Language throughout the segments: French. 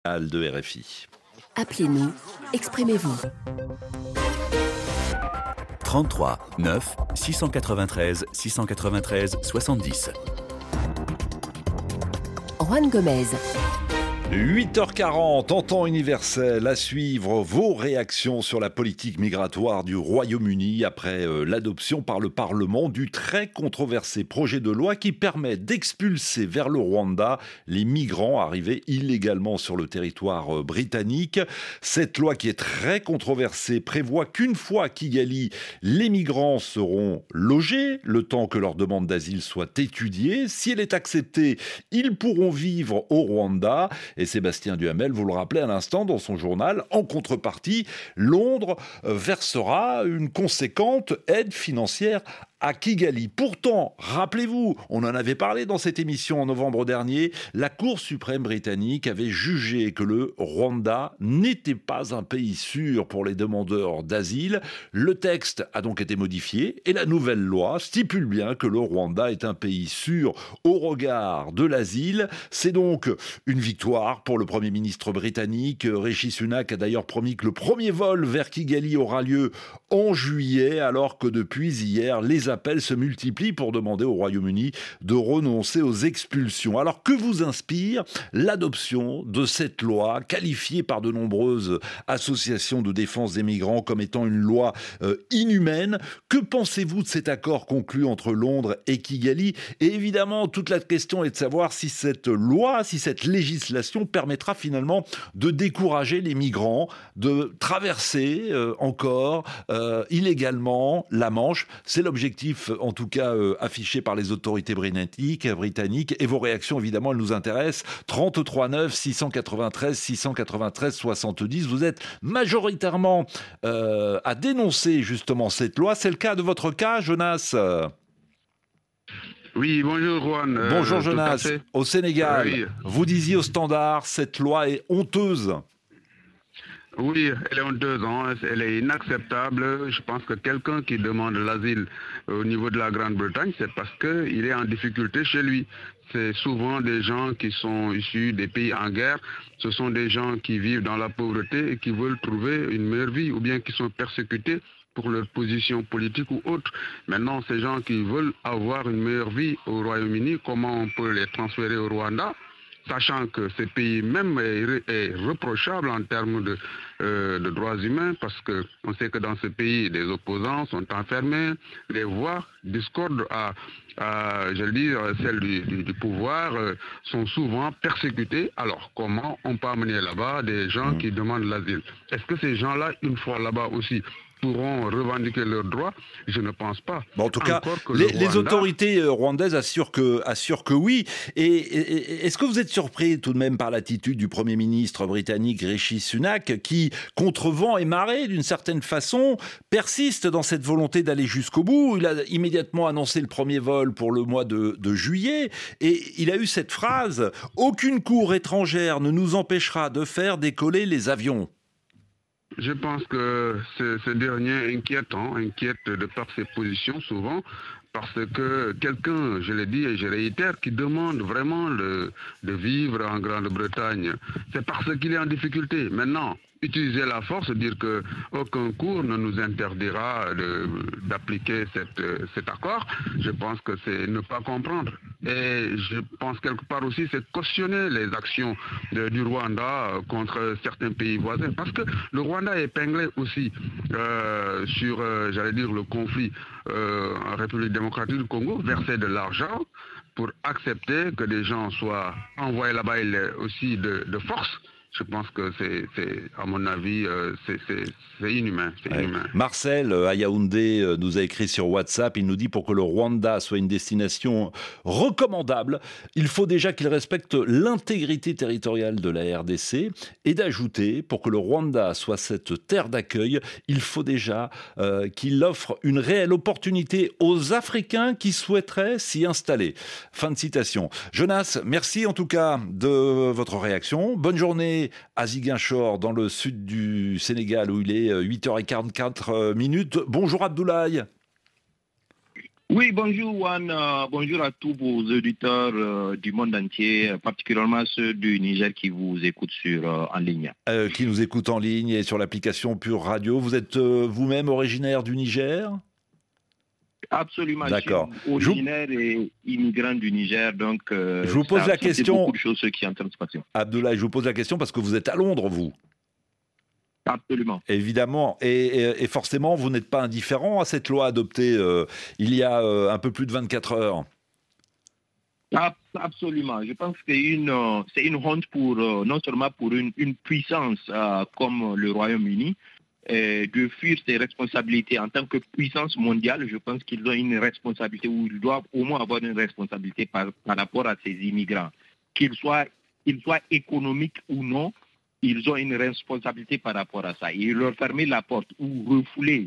De RFI. Appelez-nous, exprimez-vous. 33 9 693 693 70. Juan Gomez. 8h40 en temps universel, à suivre vos réactions sur la politique migratoire du Royaume-Uni après l'adoption par le Parlement du très controversé projet de loi qui permet d'expulser vers le Rwanda les migrants arrivés illégalement sur le territoire britannique. Cette loi qui est très controversée prévoit qu'une fois à Kigali, les migrants seront logés le temps que leur demande d'asile soit étudiée. Si elle est acceptée, ils pourront vivre au Rwanda. Et Sébastien Duhamel, vous le rappelez à l'instant dans son journal, en contrepartie, Londres versera une conséquente aide financière à Kigali. Pourtant, rappelez-vous, on en avait parlé dans cette émission en novembre dernier, la Cour suprême britannique avait jugé que le Rwanda n'était pas un pays sûr pour les demandeurs d'asile. Le texte a donc été modifié et la nouvelle loi stipule bien que le Rwanda est un pays sûr au regard de l'asile. C'est donc une victoire pour le Premier ministre britannique. Rishi Sunak a d'ailleurs promis que le premier vol vers Kigali aura lieu en juillet, alors que depuis hier, les appels se multiplient pour demander au Royaume-Uni de renoncer aux expulsions. Alors que vous inspire l'adoption de cette loi, qualifiée par de nombreuses associations de défense des migrants comme étant une loi inhumaine? Que pensez-vous de cet accord conclu entre Londres et Kigali? Et évidemment, toute la question est de savoir si cette loi, si cette législation permettra finalement de décourager les migrants de traverser encore illégalement la Manche. C'est l'objectif, en tout cas, affiché par les autorités britanniques. Et vos réactions, évidemment, elles nous intéressent. 33 9 693 693 70. Vous êtes majoritairement à dénoncer justement cette loi. C'est le cas de votre cas, Jonas? Oui, bonjour Juan. Bonjour Jonas. Au Sénégal, oui. Vous disiez au Standard, cette loi est honteuse. Oui, elle est honteuse, elle est inacceptable. Je pense que quelqu'un qui demande l'asile au niveau de la Grande-Bretagne, c'est parce qu'il est en difficulté chez lui. C'est souvent des gens qui sont issus des pays en guerre. Ce sont des gens qui vivent dans la pauvreté et qui veulent trouver une meilleure vie ou bien qui sont persécutés pour leur position politique ou autre. Maintenant, ces gens qui veulent avoir une meilleure vie au Royaume-Uni, comment on peut les transférer au Rwanda ? Sachant que ce pays même est reprochable en termes de droits humains, parce qu'on sait que dans ce pays, les opposants sont enfermés, les voix discordent celles du pouvoir sont souvent persécutées. Alors, comment on peut amener là-bas des gens qui demandent l'asile? Est-ce que ces gens-là, une fois là-bas aussi, pourront revendiquer leurs droits? Je ne pense pas. Bon, en tout cas, les autorités rwandaises assurent que oui. Et est-ce que vous êtes surpris tout de même par l'attitude du Premier ministre britannique Rishi Sunak qui, contre vent et marée, d'une certaine façon, persiste dans cette volonté d'aller jusqu'au bout? Il a immédiatement annoncé le premier vol pour le mois de juillet et il a eu cette phrase « Aucune cour étrangère ne nous empêchera de faire décoller les avions ». Je pense que ce dernier inquiète de par ses positions souvent, parce que quelqu'un, je l'ai dit et je réitère, qui demande vraiment de vivre en Grande-Bretagne, c'est parce qu'il est en difficulté. Maintenant, utiliser la force, dire qu'aucun cours ne nous interdira d'appliquer cet accord, je pense que c'est ne pas comprendre. Et je pense quelque part aussi, c'est cautionner les actions du Rwanda contre certains pays voisins. Parce que le Rwanda est épinglé aussi sur, le conflit en République démocratique du Congo, verser de l'argent pour accepter que des gens soient envoyés là-bas aussi de force. Je pense que à mon avis, c'est inhumain. Marcel, à Yaoundé, nous a écrit sur WhatsApp. Il nous dit pour que le Rwanda soit une destination recommandable, il faut déjà qu'il respecte l'intégrité territoriale de la RDC et d'ajouter, pour que le Rwanda soit cette terre d'accueil, il faut déjà qu'il offre une réelle opportunité aux Africains qui souhaiteraient s'y installer. Fin de citation. Jonas, merci en tout cas de votre réaction. Bonne journée à Ziguinchor, dans le sud du Sénégal, où il est 8h44. Bonjour Abdoulaye. Oui, bonjour Juan, bonjour à tous vos auditeurs du monde entier, particulièrement ceux du Niger qui vous écoutent en ligne. Qui nous écoutent en ligne et sur l'application Pure Radio. Vous êtes vous-même originaire du Niger ? Absolument, D'accord. je suis originaire et immigrant du Niger, donc je vous pose la question. beaucoup de choses qui sont en train de se passer. Abdoulaye, je vous pose la question parce que vous êtes à Londres, vous. Absolument. Évidemment, et forcément, vous n'êtes pas indifférent à cette loi adoptée il y a un peu plus de 24 heures. Absolument. Je pense que c'est une honte pour non seulement pour une puissance comme le Royaume-Uni, de fuir ses responsabilités en tant que puissance mondiale. Je pense qu'ils ont une responsabilité, ou ils doivent au moins avoir une responsabilité par rapport à ces immigrants. Qu'ils soient économiques ou non, ils ont une responsabilité par rapport à ça. Et leur fermer la porte ou refouler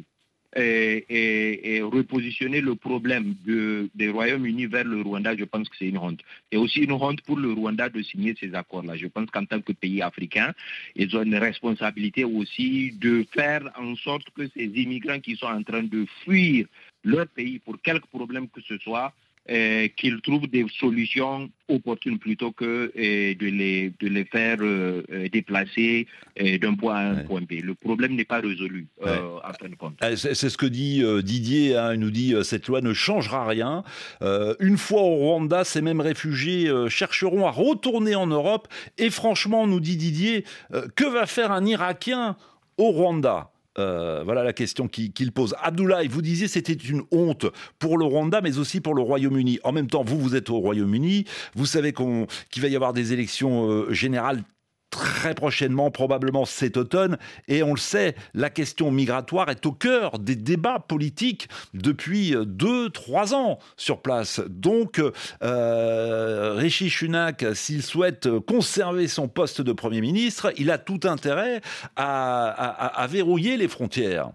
et repositionner le problème des Royaume-Uni vers le Rwanda, je pense que c'est une honte. C'est aussi une honte pour le Rwanda de signer ces accords-là. Je pense qu'en tant que pays africain, ils ont une responsabilité aussi de faire en sorte que ces immigrants qui sont en train de fuir leur pays pour quelque problème que ce soit, qu'ils trouvent des solutions opportunes plutôt que de les faire déplacer d'un point A à un point B. Le problème n'est pas résolu, en fin de compte. C'est ce que dit Didier, hein, il nous dit cette loi ne changera rien. Une fois au Rwanda, ces mêmes réfugiés chercheront à retourner en Europe. Et franchement, nous dit Didier, que va faire un Irakien au Rwanda ? Voilà la question qu'il pose. Abdoulaye, vous disiez c'était une honte pour le Rwanda, mais aussi pour le Royaume-Uni. En même temps, vous êtes au Royaume-Uni, vous savez qu'il va y avoir des élections générales très prochainement, probablement cet automne, et on le sait, la question migratoire est au cœur des débats politiques depuis 2-3 ans sur place. Donc, Rishi Sunak, s'il souhaite conserver son poste de Premier ministre, il a tout intérêt à verrouiller les frontières.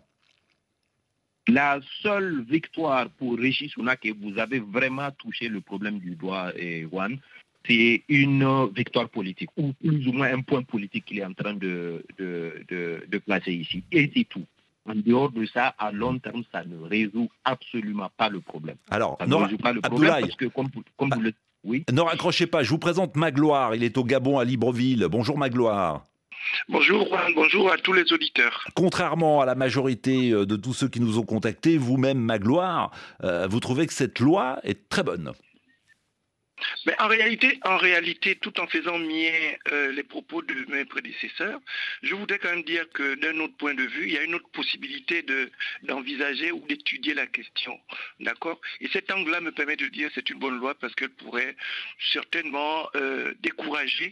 La seule victoire pour Rishi Sunak, et vous avez vraiment touché le problème du doigt, Juan, c'est une victoire politique, ou plus ou moins un point politique qu'il est en train de placer ici. Et c'est tout. En dehors de ça, à long terme, ça ne résout absolument pas le problème. Alors, ça ne résout pas le problème parce que, comme vous le... Oui. Ne raccrochez pas, je vous présente Magloire. Il est au Gabon, à Libreville. Bonjour Magloire. Bonjour Juan, bonjour à tous les auditeurs. Contrairement à la majorité de tous ceux qui nous ont contactés, vous-même Magloire, vous trouvez que cette loi est très bonne? Mais en réalité, tout en faisant mien les propos de mes prédécesseurs, je voudrais quand même dire que d'un autre point de vue, il y a une autre possibilité d'envisager ou d'étudier la question. D'accord? Et cet angle-là me permet de dire que c'est une bonne loi parce qu'elle pourrait certainement décourager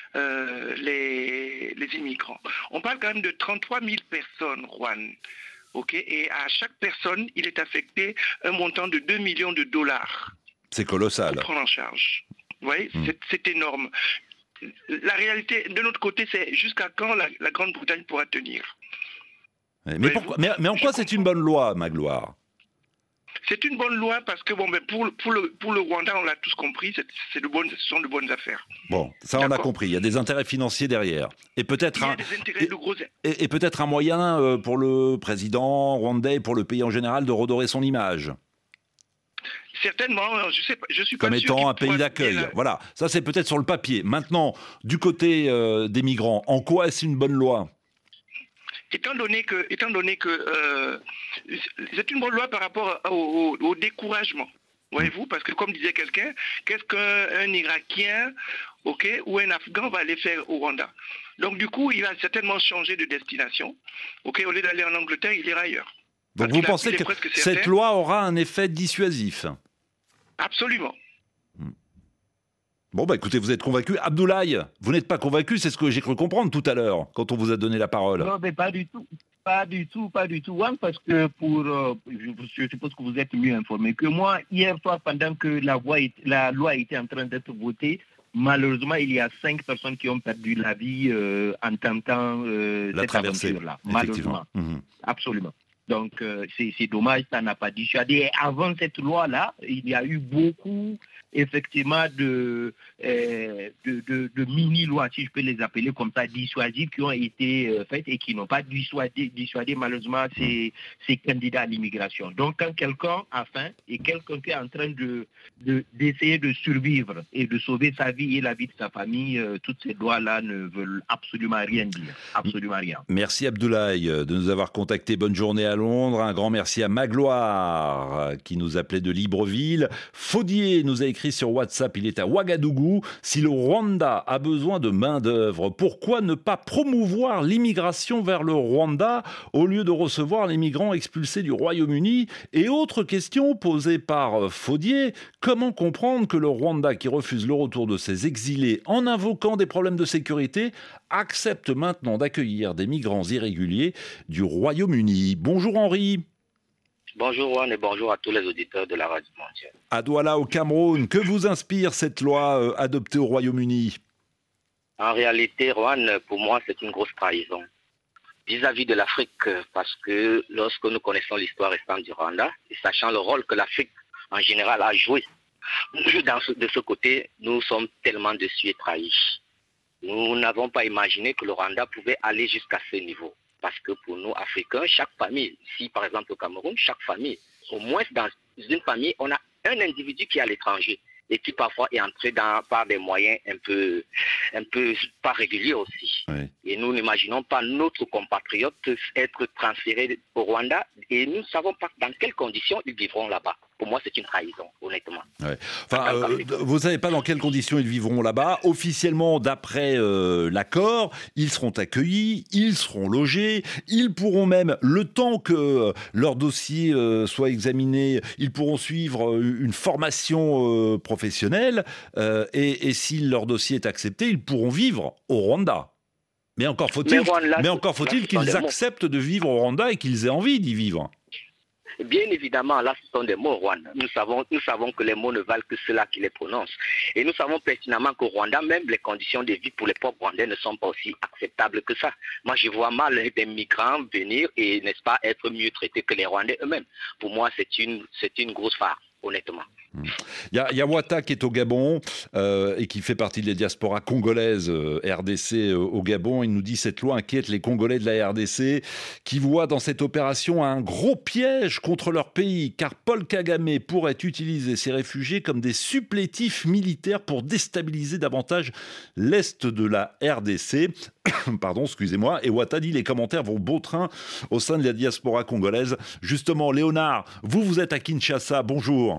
les immigrants. On parle quand même de 33 000 personnes, Juan. Okay? Et à chaque personne, il est affecté un montant de 2 millions de dollars. C'est colossal. Pour prendre en charge. Vous voyez, c'est énorme. La réalité, de notre côté, c'est jusqu'à quand la Grande-Bretagne pourra tenir. Mais en quoi c'est une bonne loi, Magloire? C'est une bonne loi parce que pour le Rwanda, on l'a tous compris, ce sont de bonnes affaires. Bon, ça on a compris. Il y a des intérêts financiers derrière. Et peut-être peut-être un moyen pour le président rwandais et pour le pays en général de redorer son image. Certainement, je suis pas comme sûr étant un pays d'accueil. Voilà, ça c'est peut-être sur le papier. Maintenant, du côté des migrants, en quoi est-ce une bonne loi? Étant donné que c'est une bonne loi par rapport au découragement. Voyez-vous, parce que comme disait quelqu'un, qu'est-ce qu'un Irakien, ou un Afghan va aller faire au Rwanda? Donc du coup, il va certainement changer de destination. Au lieu d'aller en Angleterre, il ira ailleurs. Donc vous pensez que cette loi aura un effet dissuasif? Absolument. Bon, écoutez, vous êtes convaincu. Abdoulaye, vous n'êtes pas convaincu, c'est ce que j'ai cru comprendre tout à l'heure, quand on vous a donné la parole. Non, mais pas du tout. Pas du tout. Parce que je suppose que vous êtes mieux informé que moi. Hier soir, pendant que la loi était en train d'être votée, malheureusement, il y a 5 personnes qui ont perdu la vie en tentant cette aventure-là. Malheureusement. Absolument. Donc, c'est dommage, ça n'a pas dissuadé. Et avant cette loi-là, il y a eu beaucoup, effectivement, de mini-lois, si je peux les appeler comme ça, dissuasives, qui ont été faites et qui n'ont pas dissuadé malheureusement ces candidats à l'immigration. Donc, quand quelqu'un a faim et quelqu'un qui est en train d'essayer de survivre et de sauver sa vie et la vie de sa famille, toutes ces lois-là ne veulent absolument rien dire. Absolument rien. Merci Abdoulaye de nous avoir contacté. Bonne journée à Londres. Un grand merci à Magloire qui nous appelait de Libreville. Faudier nous a écrit sur WhatsApp, il est à Ouagadougou. Si le Rwanda a besoin de main-d'œuvre, pourquoi ne pas promouvoir l'immigration vers le Rwanda au lieu de recevoir les migrants expulsés du Royaume-Uni? Et autre question posée par Faudier, comment comprendre que le Rwanda, qui refuse le retour de ses exilés en invoquant des problèmes de sécurité, accepte maintenant d'accueillir des migrants irréguliers du Royaume-Uni? Bonjour Henri. Bonjour Juan et bonjour à tous les auditeurs de la Radio Mondiale. À Douala au Cameroun, que vous inspire cette loi adoptée au Royaume-Uni? En réalité, Juan, pour moi, c'est une grosse trahison vis-à-vis de l'Afrique, parce que lorsque nous connaissons l'histoire récente du Rwanda, et sachant le rôle que l'Afrique en général a joué, de ce côté, nous sommes tellement déçus et trahis. Nous n'avons pas imaginé que le Rwanda pouvait aller jusqu'à ce niveau. Parce que pour nous, Africains, chaque famille, ici par exemple au Cameroun, chaque famille, au moins dans une famille, on a un individu qui est à l'étranger et qui parfois est entré par des moyens un peu pas réguliers aussi. Oui. Et nous n'imaginons pas notre compatriote être transféré au Rwanda et nous ne savons pas dans quelles conditions ils vivront là-bas. Pour moi, c'est une trahison, honnêtement. Ouais. Enfin, vous ne savez pas dans quelles conditions ils vivront là-bas. Officiellement, d'après l'accord, ils seront accueillis, ils seront logés, ils pourront même, le temps que leur dossier soit examiné, ils pourront suivre une formation professionnelle et si leur dossier est accepté, ils pourront vivre au Rwanda. Mais encore faut-il qu'ils acceptent de vivre au Rwanda et qu'ils aient envie d'y vivre. Bien évidemment, là, ce sont des mots, Rwanda. Nous savons que les mots ne valent que ceux-là qui les prononcent. Et nous savons pertinemment qu'au Rwanda, même les conditions de vie pour les pauvres Rwandais ne sont pas aussi acceptables que ça. Moi, je vois mal des migrants venir et, n'est-ce pas, être mieux traités que les Rwandais eux-mêmes. Pour moi, c'est une grosse farce, honnêtement. Il y a Wata qui est au Gabon et qui fait partie de la diaspora congolaise RDC au Gabon. Il nous dit cette loi inquiète les Congolais de la RDC qui voient dans cette opération un gros piège contre leur pays car Paul Kagame pourrait utiliser ces réfugiés comme des supplétifs militaires pour déstabiliser davantage l'est de la RDC. Pardon, excusez-moi. Et Wata dit les commentaires vont beau train au sein de la diaspora congolaise. Justement, Léonard, vous êtes à Kinshasa. Bonjour.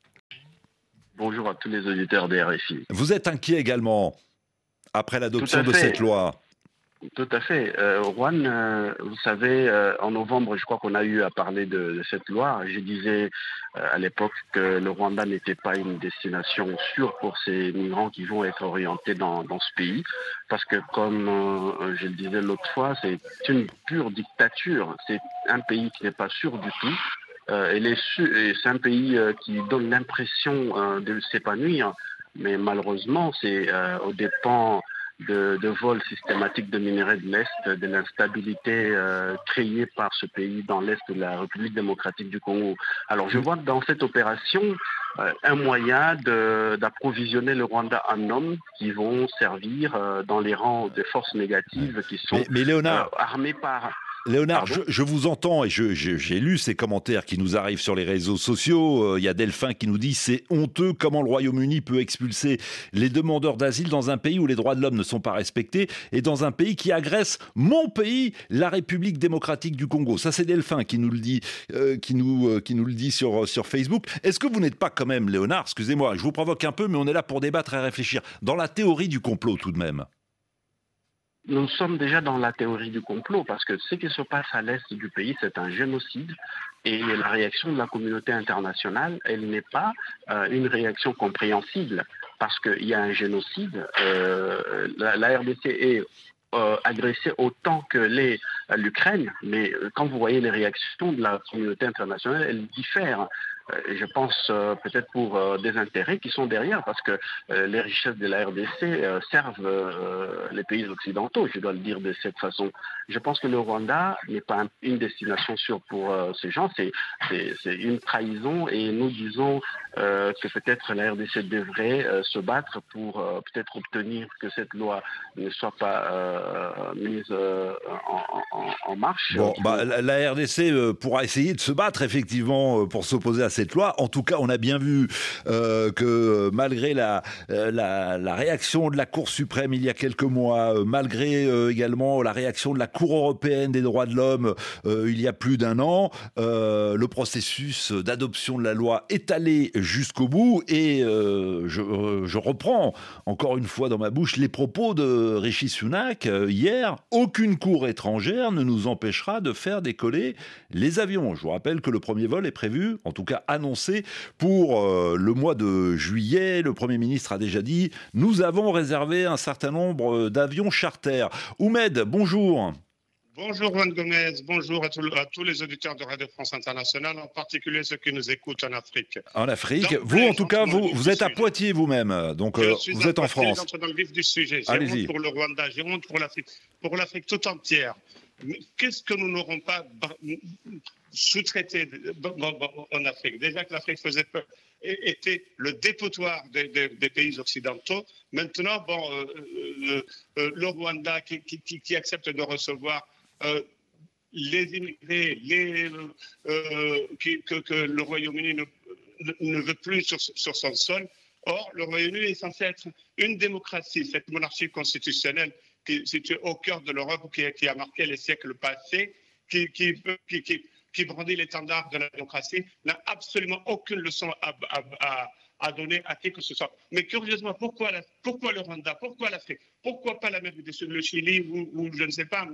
Bonjour à tous les auditeurs des RFI. Vous êtes inquiet également après l'adoption de cette loi? Tout à fait. Juan, vous savez, en novembre, je crois qu'on a eu à parler de cette loi. Je disais à l'époque que le Rwanda n'était pas une destination sûre pour ces migrants qui vont être orientés dans ce pays. Parce que, comme je le disais l'autre fois, c'est une pure dictature. C'est un pays qui n'est pas sûr du tout. C'est un pays qui donne l'impression de s'épanouir, mais malheureusement, c'est aux dépens de vols systématiques de minerais de l'Est, de l'instabilité créée par ce pays dans l'Est de la République démocratique du Congo. Alors je vois dans cette opération un moyen d'approvisionner le Rwanda en hommes qui vont servir dans les rangs des forces négatives qui sont mais Léonard, armées par... Léonard, je vous entends et j'ai lu ces commentaires qui nous arrivent sur les réseaux sociaux. Il y a Delphin qui nous dit « C'est honteux comment le Royaume-Uni peut expulser les demandeurs d'asile dans un pays où les droits de l'homme ne sont pas respectés et dans un pays qui agresse mon pays, la République démocratique du Congo. » Ça, c'est Delphin qui nous le dit, qui nous le dit sur Facebook. Est-ce que vous n'êtes pas quand même, Léonard, excusez-moi, je vous provoque un peu, mais on est là pour débattre et réfléchir, dans la théorie du complot tout de même? Nous sommes déjà dans la théorie du complot parce que ce qui se passe à l'est du pays, c'est un génocide et la réaction de la communauté internationale, elle n'est pas une réaction compréhensible parce qu'il y a un génocide. La RDC est agressée autant que l'Ukraine, mais quand vous voyez les réactions de la communauté internationale, elles diffèrent. Et je pense peut-être pour des intérêts qui sont derrière, parce que les richesses de la RDC servent les pays occidentaux, je dois le dire de cette façon. Je pense que le Rwanda n'est pas une destination sûre pour ces gens, c'est une trahison, et nous disons que peut-être la RDC devrait se battre pour peut-être obtenir que cette loi ne soit pas mise en marche. Bon, la RDC pourra essayer de se battre effectivement pour s'opposer à cette loi. En tout cas, on a bien vu que malgré la réaction de la Cour suprême il y a quelques mois, malgré également la réaction de la Cour européenne des droits de l'homme il y a plus d'un an, le processus d'adoption de la loi est allé jusqu'au bout, et je reprends encore une fois dans ma bouche les propos de Rishi Sunak hier: aucune cour étrangère ne nous empêchera de faire décoller les avions. Je vous rappelle que le premier vol est prévu, en tout cas annoncé, pour le mois de juillet. Le Premier ministre a déjà dit: nous avons réservé un certain nombre d'avions charter. Oumed, bonjour. Bonjour Juan Gomez, bonjour à tous les auditeurs de Radio France Internationale, en particulier ceux qui nous écoutent en Afrique. En Afrique, vous en tout cas, vous êtes à Poitiers vous-même, donc vous êtes en France. J'entre dans le vif du sujet. J'ai honte pour le Rwanda, j'ai honte pour l'Afrique tout entière. Qu'est-ce que nous n'aurons pas sous-traité en Afrique? Déjà que l'Afrique était le dépotoir des pays occidentaux. Maintenant, le Rwanda qui accepte de recevoir les immigrés, que le Royaume-Uni ne veut plus sur son sol. Or, le Royaume-Uni est censé être une démocratie, cette monarchie constitutionnelle qui est située au cœur de l'Europe, qui a marqué les siècles passés, qui brandit l'étendard de la démocratie, n'a absolument aucune leçon à donner à qui que ce soit. Mais curieusement, pourquoi le Rwanda? Pourquoi l'Afrique? Pourquoi pas l'Amérique du Sud, le Chili, ou je ne sais pas,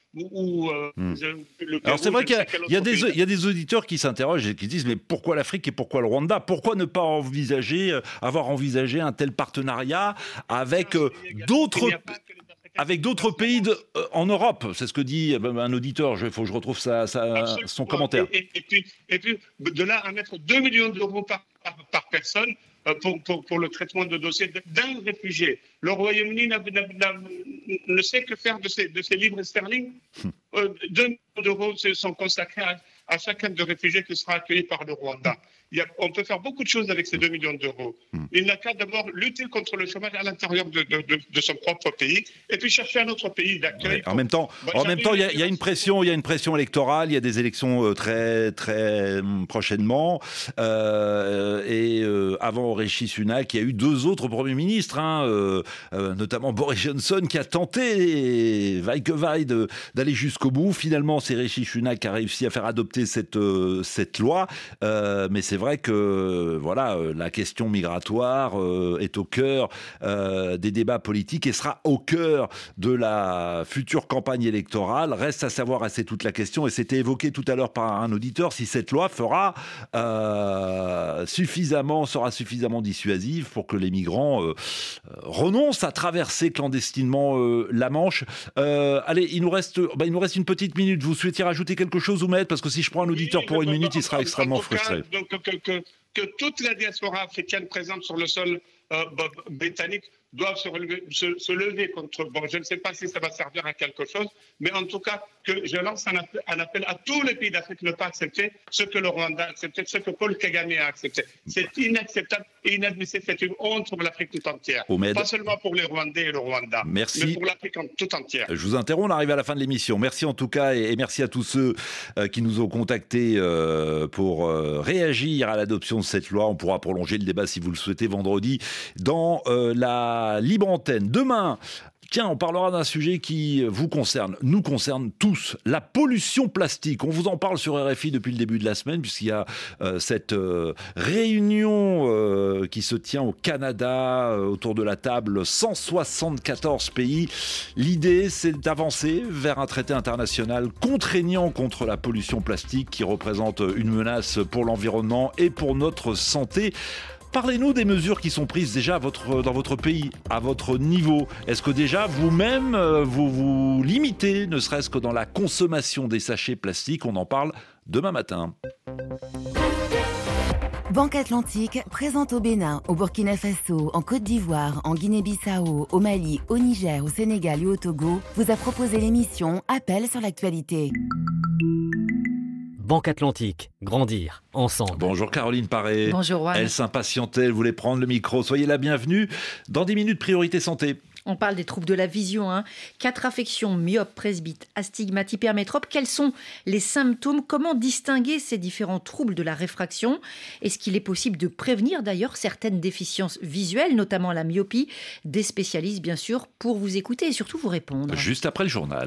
Alors c'est vrai qu'il y a des auditeurs qui s'interrogent et qui disent: mais pourquoi l'Afrique et pourquoi le Rwanda? Pourquoi ne pas avoir envisagé un tel partenariat avec d'autres pays en Europe? C'est ce que dit un auditeur. Il faut que je retrouve son commentaire. Et puis, de là à mettre 2 millions d'euros par personne pour le traitement de dossier d'un réfugié. Le Royaume-Uni ne sait que faire de ces livres sterling. 2 millions d'euros sont consacrés à chacun de réfugiés qui sera accueilli par le Rwanda. On peut faire beaucoup de choses avec ces 2 millions d'euros. Il n'a qu'à d'abord lutter contre le chômage à l'intérieur de son propre pays, et puis chercher un autre pays d'accueil. En même temps, il y a une pression électorale. Il y a des élections très très prochainement. Et avant Rishi Sunak, il y a eu 2 autres premiers ministres, notamment Boris Johnson, qui a tenté, vaille que vaille, d'aller jusqu'au bout. Finalement, c'est Rishi Sunak qui a réussi à faire adopter cette loi. Mais c'est vrai que la question migratoire est au cœur des débats politiques et sera au cœur de la future campagne électorale. Reste à savoir, c'est toute la question, et c'était évoqué tout à l'heure par un auditeur, si cette loi sera suffisamment dissuasive pour que les migrants renoncent à traverser clandestinement la Manche. Allez, il nous reste une petite minute. Vous souhaitiez rajouter quelque chose, Oumed? Parce que si je prends un auditeur pour une minute, il sera extrêmement frustré. Que toute la diaspora africaine présente sur le sol britannique doivent se lever contre... Bon, je ne sais pas si ça va servir à quelque chose, mais en tout cas, que je lance un appel à tous les pays d'Afrique de ne pas accepter ce que le Rwanda a accepté, ce que Paul Kagame a accepté. C'est inacceptable et inadmissible. C'est une honte pour l'Afrique tout entière. Oumed. Pas seulement pour les Rwandais et le Rwanda, merci. Mais pour l'Afrique tout entière. Je vous interromps, on arrive à la fin de l'émission. Merci en tout cas, et merci à tous ceux qui nous ont contactés pour réagir à l'adoption de cette loi. On pourra prolonger le débat si vous le souhaitez vendredi dans la libre antenne. Demain, tiens, on parlera d'un sujet qui nous concerne tous, la pollution plastique. On vous en parle sur RFI depuis le début de la semaine, puisqu'il y a cette réunion qui se tient au Canada, autour de la table, 174 pays. L'idée, c'est d'avancer vers un traité international contraignant contre la pollution plastique qui représente une menace pour l'environnement et pour notre santé. Parlez-nous des mesures qui sont prises déjà dans votre pays, à votre niveau. Est-ce que déjà vous-même, vous limitez, ne serait-ce que dans la consommation des sachets plastiques? On en parle demain matin. Banque Atlantique présente au Bénin, au Burkina Faso, en Côte d'Ivoire, en Guinée-Bissau, au Mali, au Niger, au Sénégal et au Togo, vous a proposé l'émission Appel sur l'actualité. Banque Atlantique, grandir ensemble. Bonjour Caroline Paré. Bonjour Juan. Elle s'impatientait, elle voulait prendre le micro. Soyez la bienvenue. Dans 10 minutes, priorité santé. On parle des troubles de la vision. 4 affections, myope, presbyte, astigmate, hypermétrope. Quels sont les symptômes? Comment distinguer ces différents troubles de la réfraction? Est-ce qu'il est possible de prévenir d'ailleurs certaines déficiences visuelles, notamment la myopie? Des spécialistes, bien sûr, pour vous écouter et surtout vous répondre. Juste après le journal.